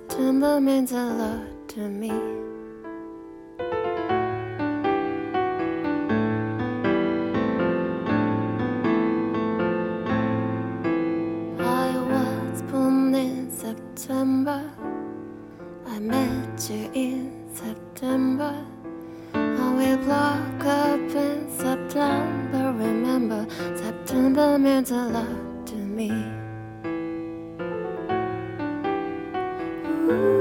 September means a lot to me. I was born in September. I met you in September. I will block up in September. Remember, September means a lot to me. Ooh.